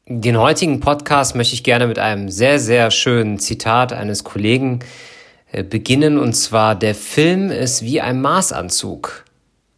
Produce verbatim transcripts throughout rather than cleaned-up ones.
Den heutigen Podcast möchte ich gerne mit einem sehr, sehr schönen Zitat eines Kollegen äh, beginnen, und zwar: Der Film ist wie ein Maßanzug.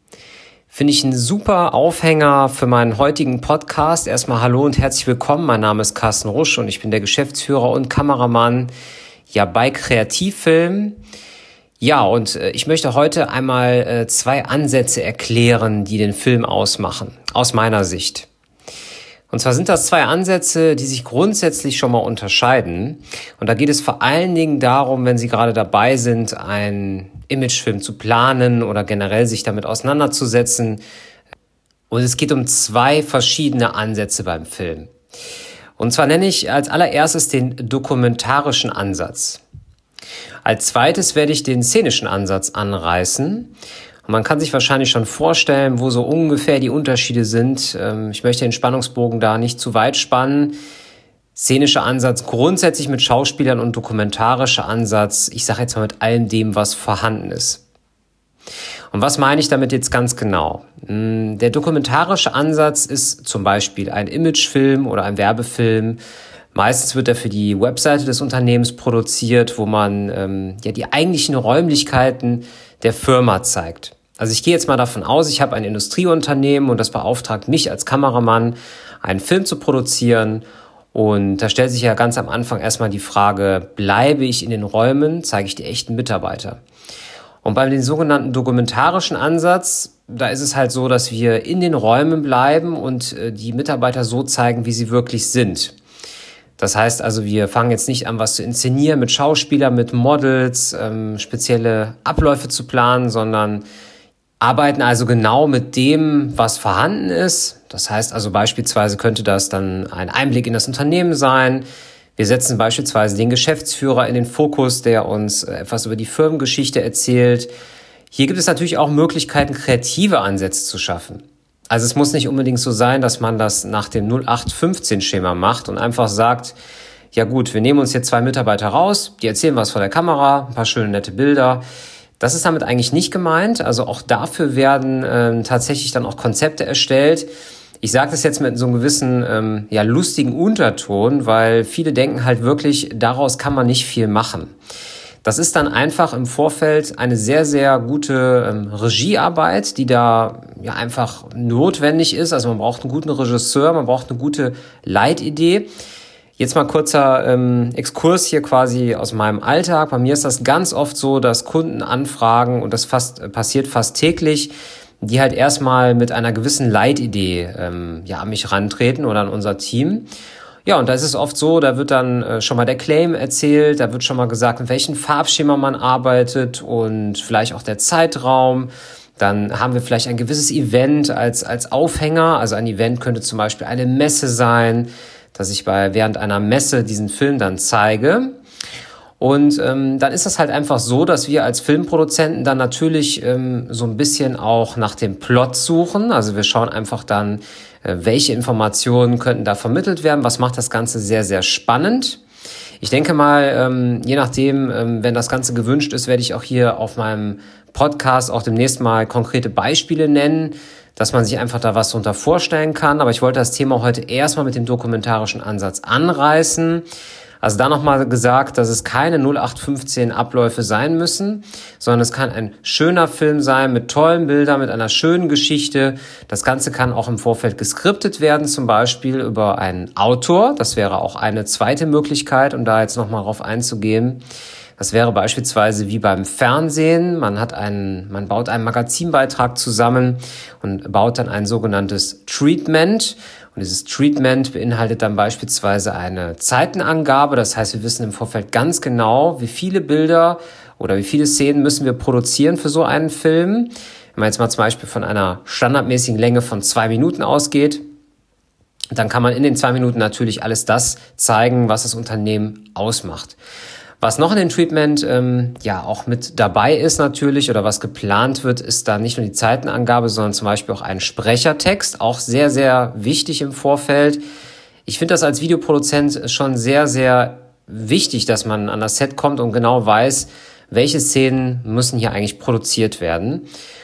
Finde ich ein super Aufhänger für meinen heutigen Podcast. Erstmal hallo und herzlich willkommen. Mein Name ist Carsten Rusch und ich bin der Geschäftsführer und Kameramann ja bei Kreativfilm. Ja, und äh, ich möchte heute einmal äh, zwei Ansätze erklären, die den Film ausmachen, aus meiner Sicht. Und zwar sind das zwei Ansätze, die sich grundsätzlich schon mal unterscheiden. Und da geht es vor allen Dingen darum, wenn Sie gerade dabei sind, einen Imagefilm zu planen oder generell sich damit auseinanderzusetzen. Und es geht um zwei verschiedene Ansätze beim Film. Und zwar nenne ich als allererstes den dokumentarischen Ansatz. Als zweites werde ich den szenischen Ansatz anreißen. Und man kann sich wahrscheinlich schon vorstellen, wo so ungefähr die Unterschiede sind. Ich möchte den Spannungsbogen da nicht zu weit spannen. Szenischer Ansatz grundsätzlich mit Schauspielern und dokumentarischer Ansatz, ich sage jetzt mal mit allem dem, was vorhanden ist. Und was meine ich damit jetzt ganz genau? Der dokumentarische Ansatz ist zum Beispiel ein Imagefilm oder ein Werbefilm. Meistens wird er für die Webseite des Unternehmens produziert, wo man ähm, ja die eigentlichen Räumlichkeiten der Firma zeigt. Also ich gehe jetzt mal davon aus, ich habe ein Industrieunternehmen und das beauftragt mich als Kameramann, einen Film zu produzieren. Und da stellt sich ja ganz am Anfang erstmal die Frage: Bleibe ich in den Räumen, zeige ich die echten Mitarbeiter? Und bei dem sogenannten dokumentarischen Ansatz, da ist es halt so, dass wir in den Räumen bleiben und äh, die Mitarbeiter so zeigen, wie sie wirklich sind. Das heißt also, wir fangen jetzt nicht an, was zu inszenieren mit Schauspielern, mit Models, ähm, spezielle Abläufe zu planen, sondern arbeiten also genau mit dem, was vorhanden ist. Das heißt also, beispielsweise könnte das dann ein Einblick in das Unternehmen sein. Wir setzen beispielsweise den Geschäftsführer in den Fokus, der uns etwas über die Firmengeschichte erzählt. Hier gibt es natürlich auch Möglichkeiten, kreative Ansätze zu schaffen. Also es muss nicht unbedingt so sein, dass man das nach dem null acht fünfzehn Schema macht und einfach sagt: Ja gut, wir nehmen uns jetzt zwei Mitarbeiter raus, die erzählen was vor der Kamera, ein paar schöne nette Bilder. Das ist damit eigentlich nicht gemeint. Also auch dafür werden ähm, tatsächlich dann auch Konzepte erstellt. Ich sage das jetzt mit so einem gewissen ähm, ja lustigen Unterton, weil viele denken halt wirklich, daraus kann man nicht viel machen. Das ist dann einfach im Vorfeld eine sehr, sehr gute ähm, Regiearbeit, die da ja einfach notwendig ist. Also man braucht einen guten Regisseur, man braucht eine gute Leitidee. Jetzt mal kurzer ähm, Exkurs hier quasi aus meinem Alltag. Bei mir ist das ganz oft so, dass Kunden anfragen, und das fast äh, passiert fast täglich, die halt erstmal mit einer gewissen Leitidee ähm, ja an mich rantreten oder an unser Team. Ja, und da ist es oft so, da wird dann äh, schon mal der Claim erzählt, da wird schon mal gesagt, mit welchem Farbschema man arbeitet und vielleicht auch der Zeitraum. Dann haben wir vielleicht ein gewisses Event als als Aufhänger. Also ein Event könnte zum Beispiel eine Messe sein, dass ich bei während einer Messe diesen Film dann zeige. Und ähm, dann ist das halt einfach so, dass wir als Filmproduzenten dann natürlich ähm, so ein bisschen auch nach dem Plot suchen. Also wir schauen einfach dann, äh, welche Informationen könnten da vermittelt werden. Was macht das Ganze sehr, sehr spannend? Ich denke mal, ähm, je nachdem, ähm, wenn das Ganze gewünscht ist, werde ich auch hier auf meinem Podcast auch demnächst mal konkrete Beispiele nennen, dass man sich einfach da was drunter vorstellen kann. Aber ich wollte das Thema heute erstmal mit dem dokumentarischen Ansatz anreißen. Also da nochmal gesagt, dass es keine null acht fünfzehn Abläufe sein müssen, sondern es kann ein schöner Film sein mit tollen Bildern, mit einer schönen Geschichte. Das Ganze kann auch im Vorfeld geskriptet werden, zum Beispiel über einen Autor. Das wäre auch eine zweite Möglichkeit, um da jetzt nochmal drauf einzugehen. Das wäre beispielsweise wie beim Fernsehen. Man hat einen, man baut einen Magazinbeitrag zusammen und baut dann ein sogenanntes Treatment. Und dieses Treatment beinhaltet dann beispielsweise eine Zeitenangabe. Das heißt, wir wissen im Vorfeld ganz genau, wie viele Bilder oder wie viele Szenen müssen wir produzieren für so einen Film. Wenn man jetzt mal zum Beispiel von einer standardmäßigen Länge von zwei Minuten ausgeht, dann kann man in den zwei Minuten natürlich alles das zeigen, was das Unternehmen ausmacht. Was noch in dem Treatment ähm, ja auch mit dabei ist natürlich oder was geplant wird, ist da nicht nur die Zeitenangabe, sondern zum Beispiel auch ein Sprechertext, auch sehr, sehr wichtig im Vorfeld. Ich finde das als Videoproduzent schon sehr, sehr wichtig, dass man an das Set kommt und genau weiß, welche Szenen müssen hier eigentlich produziert werden.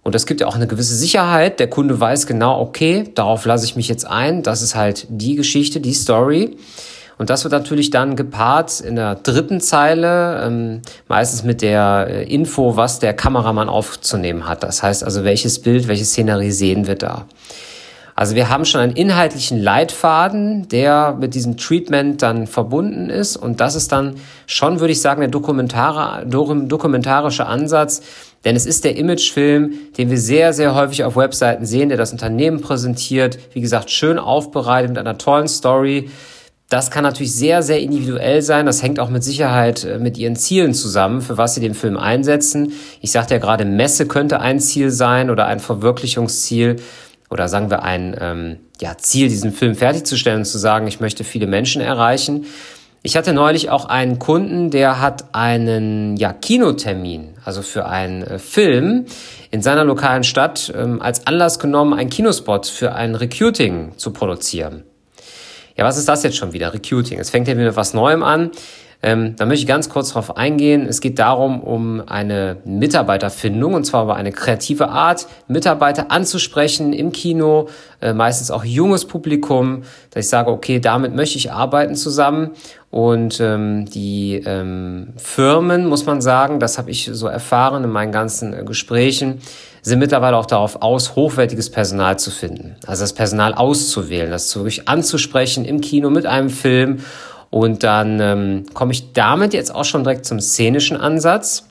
Und das gibt ja auch eine gewisse Sicherheit. Der Kunde weiß genau, okay, darauf lasse ich mich jetzt ein. Das ist halt die Geschichte, die Story. Und das wird natürlich dann gepaart in der dritten Zeile, ähm, meistens mit der äh, Info, was der Kameramann aufzunehmen hat. Das heißt also, welches Bild, welche Szenerie sehen wir da. Also wir haben schon einen inhaltlichen Leitfaden, der mit diesem Treatment dann verbunden ist. Und das ist dann schon, würde ich sagen, der dokumentare, dokumentarische Ansatz. Denn es ist der Imagefilm, den wir sehr, sehr häufig auf Webseiten sehen, der das Unternehmen präsentiert. Wie gesagt, schön aufbereitet mit einer tollen Story. Das kann natürlich sehr, sehr individuell sein. Das hängt auch mit Sicherheit mit Ihren Zielen zusammen, für was Sie den Film einsetzen. Ich sagte ja gerade, Messe könnte ein Ziel sein oder ein Verwirklichungsziel oder sagen wir ein ähm, ja, Ziel, diesen Film fertigzustellen und zu sagen, ich möchte viele Menschen erreichen. Ich hatte neulich auch einen Kunden, der hat einen ja, Kinotermin, also für einen äh, Film in seiner lokalen Stadt ähm, als Anlass genommen, einen Kinospot für ein Recruiting zu produzieren. Ja, was ist das jetzt schon wieder? Recruiting. Es fängt ja wieder mit was Neuem an. Ähm, da möchte ich ganz kurz drauf eingehen. Es geht darum, um eine Mitarbeiterfindung, und zwar über eine kreative Art, Mitarbeiter anzusprechen im Kino, äh, meistens auch junges Publikum, dass ich sage, okay, damit möchte ich arbeiten zusammen. Und ähm, die ähm, Firmen, muss man sagen, das habe ich so erfahren in meinen ganzen äh, Gesprächen, sind mittlerweile auch darauf aus, hochwertiges Personal zu finden. Also das Personal auszuwählen, das wirklich anzusprechen im Kino mit einem Film. Und dann ähm, komme ich damit jetzt auch schon direkt zum szenischen Ansatz.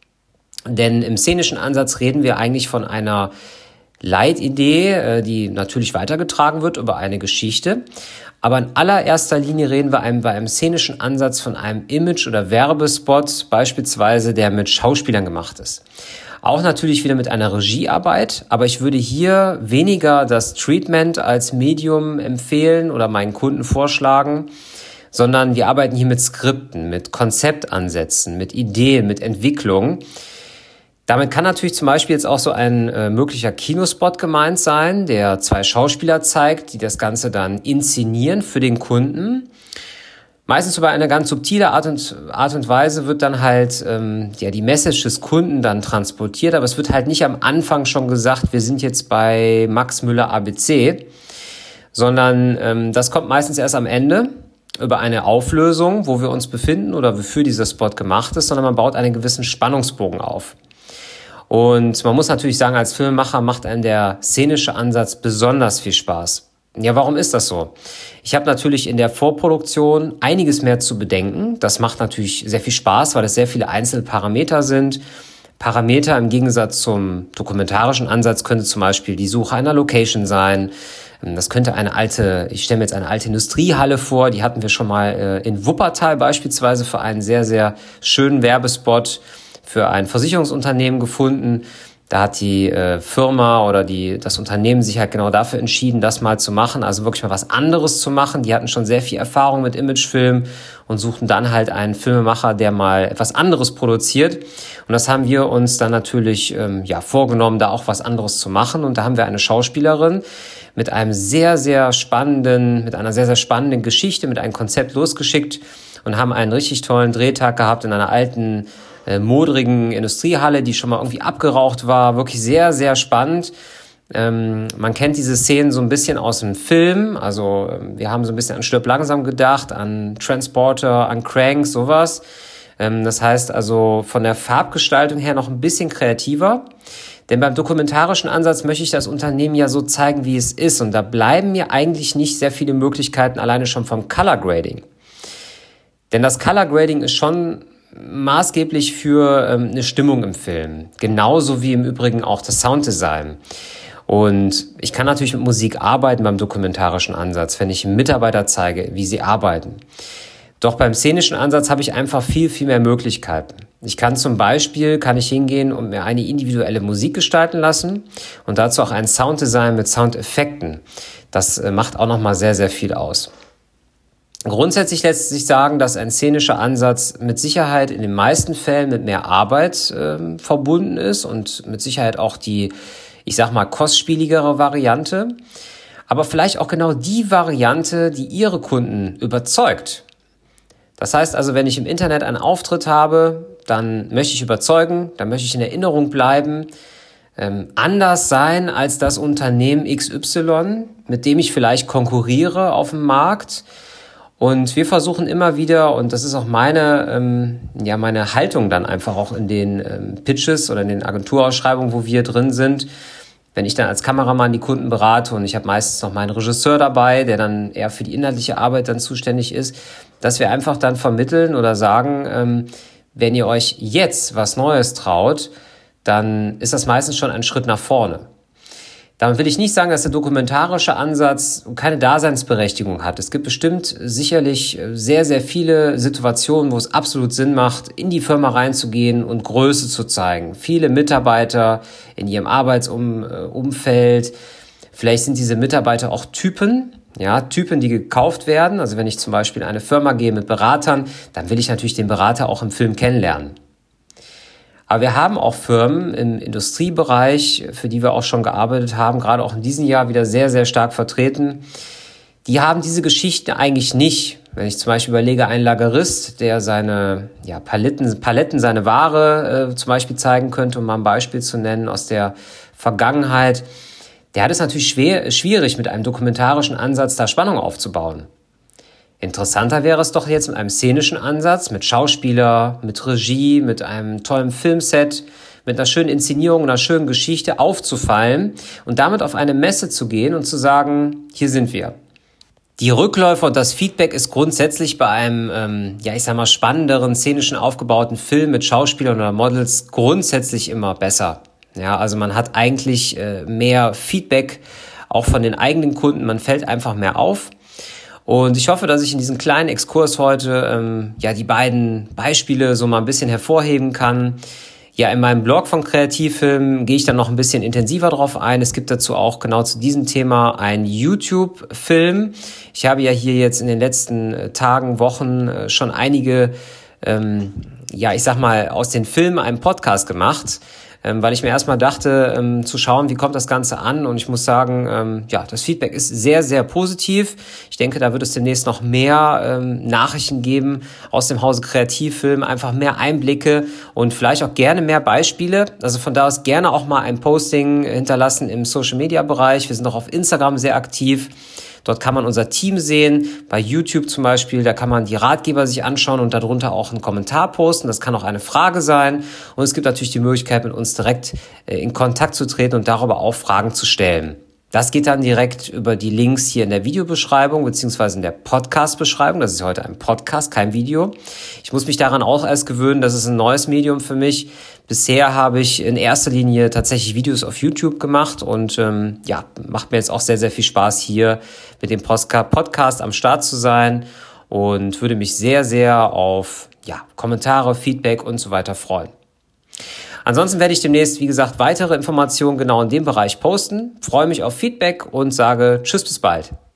Denn im szenischen Ansatz reden wir eigentlich von einer Leitidee, äh, die natürlich weitergetragen wird über eine Geschichte. Aber in allererster Linie reden wir einem, bei einem szenischen Ansatz von einem Image- oder Werbespot, beispielsweise, der mit Schauspielern gemacht ist. Auch natürlich wieder mit einer Regiearbeit, aber ich würde hier weniger das Treatment als Medium empfehlen oder meinen Kunden vorschlagen, sondern wir arbeiten hier mit Skripten, mit Konzeptansätzen, mit Ideen, mit Entwicklung. Damit kann natürlich zum Beispiel jetzt auch so ein äh, möglicher Kinospot gemeint sein, der zwei Schauspieler zeigt, die das Ganze dann inszenieren für den Kunden. Meistens über eine ganz subtile Art und, Art und Weise wird dann halt ähm, ja die Message des Kunden dann transportiert, aber es wird halt nicht am Anfang schon gesagt, wir sind jetzt bei Max Müller A B C, sondern ähm, das kommt meistens erst am Ende über eine Auflösung, wo wir uns befinden oder wofür dieser Spot gemacht ist, sondern man baut einen gewissen Spannungsbogen auf. Und man muss natürlich sagen, als Filmemacher macht einem der szenische Ansatz besonders viel Spaß. Ja, warum ist das so? Ich habe natürlich in der Vorproduktion einiges mehr zu bedenken. Das macht natürlich sehr viel Spaß, weil es sehr viele einzelne Parameter sind. Parameter im Gegensatz zum dokumentarischen Ansatz könnte zum Beispiel die Suche einer Location sein. Das könnte eine alte, ich stelle mir jetzt eine alte Industriehalle vor, die hatten wir schon mal in Wuppertal beispielsweise für einen sehr, sehr schönen Werbespot für ein Versicherungsunternehmen gefunden. Da hat die äh, Firma oder die das Unternehmen sich halt genau dafür entschieden, das mal zu machen, also wirklich mal was anderes zu machen. Die hatten schon sehr viel Erfahrung mit Imagefilm und suchten dann halt einen Filmemacher, der mal etwas anderes produziert. Und das haben wir uns dann natürlich ähm, ja vorgenommen, da auch was anderes zu machen. Und da haben wir eine Schauspielerin mit einem sehr, sehr spannenden, mit einer sehr, sehr spannenden Geschichte, mit einem Konzept losgeschickt und haben einen richtig tollen Drehtag gehabt in einer alten Äh, modrigen Industriehalle, die schon mal irgendwie abgeraucht war. Wirklich sehr, sehr spannend. Ähm, man kennt diese Szenen so ein bisschen aus dem Film. Also ähm, wir haben so ein bisschen an Stirb langsam gedacht, an Transporter, an Crank, sowas. Ähm, das heißt also von der Farbgestaltung her noch ein bisschen kreativer. Denn beim dokumentarischen Ansatz möchte ich das Unternehmen ja so zeigen, wie es ist. Und da bleiben mir eigentlich nicht sehr viele Möglichkeiten, alleine schon vom Color Grading. Denn das Color Grading ist schon maßgeblich für ähm, eine Stimmung im Film. Genauso wie im Übrigen auch das Sounddesign. Und ich kann natürlich mit Musik arbeiten beim dokumentarischen Ansatz, wenn ich Mitarbeiter zeige, wie sie arbeiten. Doch beim szenischen Ansatz habe ich einfach viel, viel mehr Möglichkeiten. Ich kann zum Beispiel, kann ich hingehen und mir eine individuelle Musik gestalten lassen und dazu auch ein Sounddesign mit Soundeffekten. Das äh, macht auch nochmal sehr, sehr viel aus. Grundsätzlich lässt sich sagen, dass ein szenischer Ansatz mit Sicherheit in den meisten Fällen mit mehr Arbeit äh, verbunden ist und mit Sicherheit auch die, ich sag mal, kostspieligere Variante, aber vielleicht auch genau die Variante, die Ihre Kunden überzeugt. Das heißt also, wenn ich im Internet einen Auftritt habe, dann möchte ich überzeugen, dann möchte ich in Erinnerung bleiben. ähm, anders sein als das Unternehmen X Y, mit dem ich vielleicht konkurriere auf dem Markt. Und wir versuchen immer wieder, und das ist auch meine, ähm, ja, meine Haltung dann einfach auch in den ähm, Pitches oder in den Agenturausschreibungen, wo wir drin sind, wenn ich dann als Kameramann die Kunden berate und ich habe meistens noch meinen Regisseur dabei, der dann eher für die inhaltliche Arbeit dann zuständig ist, dass wir einfach dann vermitteln oder sagen, ähm, wenn ihr euch jetzt was Neues traut, dann ist das meistens schon ein Schritt nach vorne. Damit will ich nicht sagen, dass der dokumentarische Ansatz keine Daseinsberechtigung hat. Es gibt bestimmt sicherlich sehr, sehr viele Situationen, wo es absolut Sinn macht, in die Firma reinzugehen und Größe zu zeigen. Viele Mitarbeiter in ihrem Arbeitsumfeld. Vielleicht sind diese Mitarbeiter auch Typen, ja, Typen, die gekauft werden. Also wenn ich zum Beispiel in eine Firma gehe mit Beratern, dann will ich natürlich den Berater auch im Film kennenlernen. Aber wir haben auch Firmen im Industriebereich, für die wir auch schon gearbeitet haben, gerade auch in diesem Jahr wieder sehr, sehr stark vertreten. Die haben diese Geschichte eigentlich nicht. Wenn ich zum Beispiel überlege, ein Lagerist, der seine ja, Paletten, Paletten, seine Ware äh, zum Beispiel zeigen könnte, um mal ein Beispiel zu nennen aus der Vergangenheit, der hat es natürlich schwer, schwierig, mit einem dokumentarischen Ansatz da Spannung aufzubauen. Interessanter wäre es doch jetzt mit einem szenischen Ansatz, mit Schauspieler, mit Regie, mit einem tollen Filmset, mit einer schönen Inszenierung, einer schönen Geschichte aufzufallen und damit auf eine Messe zu gehen und zu sagen, hier sind wir. Die Rückläufe und das Feedback ist grundsätzlich bei einem, ähm, ja ich sag mal, spannenderen, szenischen aufgebauten Film mit Schauspielern oder Models grundsätzlich immer besser. Ja, also man hat eigentlich äh, mehr Feedback, auch von den eigenen Kunden, man fällt einfach mehr auf. Und ich hoffe, dass ich in diesem kleinen Exkurs heute ähm, ja die beiden Beispiele so mal ein bisschen hervorheben kann. Ja, in meinem Blog von Kreativfilm gehe ich dann noch ein bisschen intensiver drauf ein. Es gibt dazu auch genau zu diesem Thema einen YouTube-Film. Ich habe ja hier jetzt in den letzten Tagen, Wochen äh, schon einige, ähm, ja, ich sag mal, aus den Filmen einen Podcast gemacht. Ähm, weil ich mir erstmal dachte, ähm, zu schauen, wie kommt das Ganze an, und ich muss sagen, ähm, ja, das Feedback ist sehr, sehr positiv. Ich denke, da wird es demnächst noch mehr ähm, Nachrichten geben aus dem Hause Kreativfilm, einfach mehr Einblicke und vielleicht auch gerne mehr Beispiele. Also von da aus gerne auch mal ein Posting hinterlassen im Social-Media-Bereich. Wir sind auch auf Instagram sehr aktiv. Dort kann man unser Team sehen, bei YouTube zum Beispiel, da kann man die Ratgeber sich anschauen und darunter auch einen Kommentar posten. Das kann auch eine Frage sein. Und es gibt natürlich die Möglichkeit, mit uns direkt in Kontakt zu treten und darüber auch Fragen zu stellen. Das geht dann direkt über die Links hier in der Videobeschreibung beziehungsweise in der Podcast-Beschreibung. Das ist heute ein Podcast, kein Video. Ich muss mich daran auch erst gewöhnen, das ist ein neues Medium für mich. Bisher habe ich in erster Linie tatsächlich Videos auf YouTube gemacht und ähm, ja, macht mir jetzt auch sehr, sehr viel Spaß, hier mit dem Podcast am Start zu sein und würde mich sehr, sehr auf ja, Kommentare, Feedback und so weiter freuen. Ansonsten werde ich demnächst, wie gesagt, weitere Informationen genau in dem Bereich posten. Freue mich auf Feedback und sage Tschüss, bis bald.